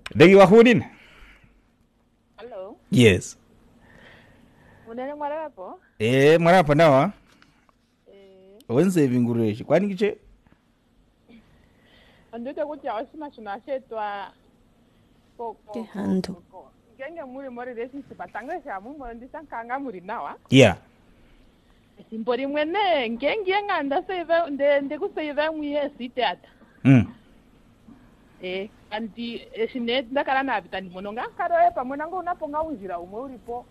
Degi wahunin? Hello. Yes. Munene mwara hapo? Mwara hapo nawa? Wense vingureshi. Kwani kiche? Andute kuti awasima tunashetwa Hando. Ngenge muri mori relationship atangesha mungu ndisankanga muri nawa? Yeah. Simpori mwene ngenge nganda save ndikusave mwiye sitata. Anti sinet ndakala navitani mononga karoye pamwe nango unaponga unjira umwe uripo.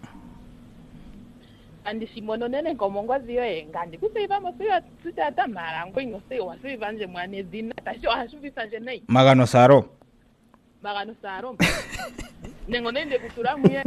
Andi simono nene ngomongwa ziyo ngandi kusave mosiyo sitata marango ingose wasave nje mwane dina tasho hasubisa nje nei. Magano saro. Nengo nende kutura mwiye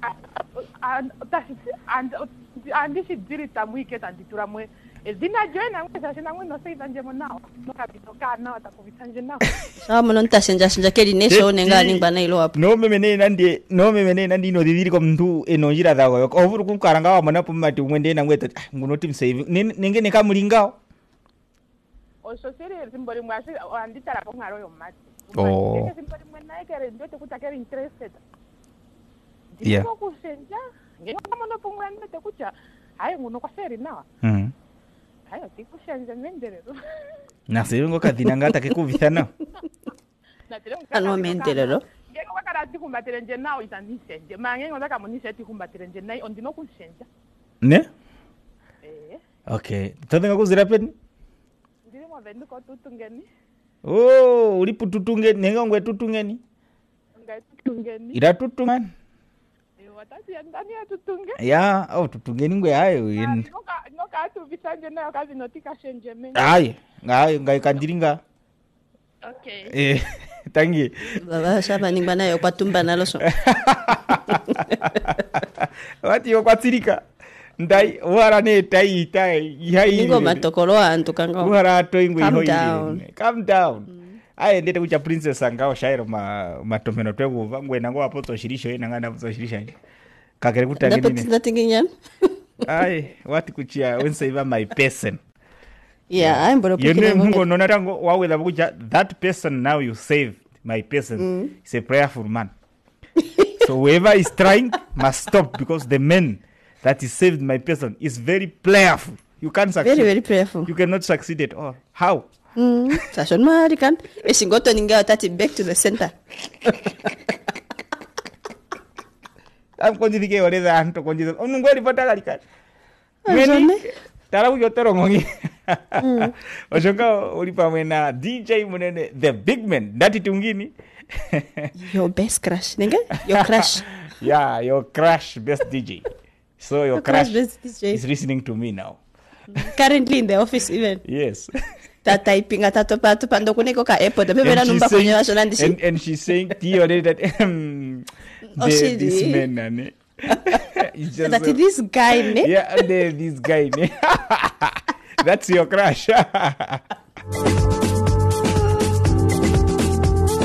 andi sidirita mwike tanditura mwe Dina joina ngwesa sina ngwino save nje monao no kapito kana atakubita nje nao Sawa muno ntasenja keli neso nenga ningba ilo hapo no memene nandi no didiri ko mndu enonjira dago ovuru kunkaranga wa mona pumati mwende na ngweta ngunoti msave nenge neka mulingao Oso siri simboli mwasi anditara ko ngaro yo mati Oh simboli mwena ekere ndote kutakera interested Yeah Ndiko kusenja ngenga mono pumwende te kucha hayi nguno kwa seri nawa Hayo tikushenja mendelero. Nasirungo kadina ngata kekuvithana. Ano mendelero. Ngeke wakara tikumbatire nje nawo itandisenje. Mange ngondaka munise tikumbatire nje nayi ondino kushenja. Ne? Okay. Tadinga kuzira peni? Ndiri mo vendu ko tutungeni. Oh, ulipu tutungeni, nenga ngwe tutungeni. Ngai tutungeni. Ira tutungani. Watati ndani ya tutunge. Ya, tutungeni ngwe hayo. Noka atu bisanje nayo kazi notika shenje mengi. Ngai kandiringa. Okay. Tangi. Baba shaba ningba nayo kwa tumba naloso. Wati yo kwa tsirika. Ndai warane tai yai. Ningo matokolo antu kanga. Wara to ingwe Calm down. Calm down. Ndete kucha princess angao shairo matomeno tweguva ngwe nango apoto shirisho nanga apoto shirisha. Kakere kutangeni. Dapat ndatinginya. Wati kuchia wense iva my person. Yeah, I'm bro. You know mungo nona tango wawe la kucha that person now you saved my person is a prayerful man. So whoever is trying must stop because the man that is saved my person is very prayerful. You can't succeed. Very prayerful. You cannot succeed at all. How? Sashon marikan. Esingoto ninga tati back to the center. I'm going to get whatever I'm going to do. I'm going to put that. Many tara uyotero ngongi. Oshonga ulipa mwena DJ munene the big man dati tungini. Your best crush, nigga? Your crush. Yeah, your crush best DJ. So your crush DJ is listening to me now. Currently in the office even. Yes. That typing at patu pando kuneko ka airport. And she's saying to you that this man nane. That this guy ne? Yeah, this guy ne. That's your crush.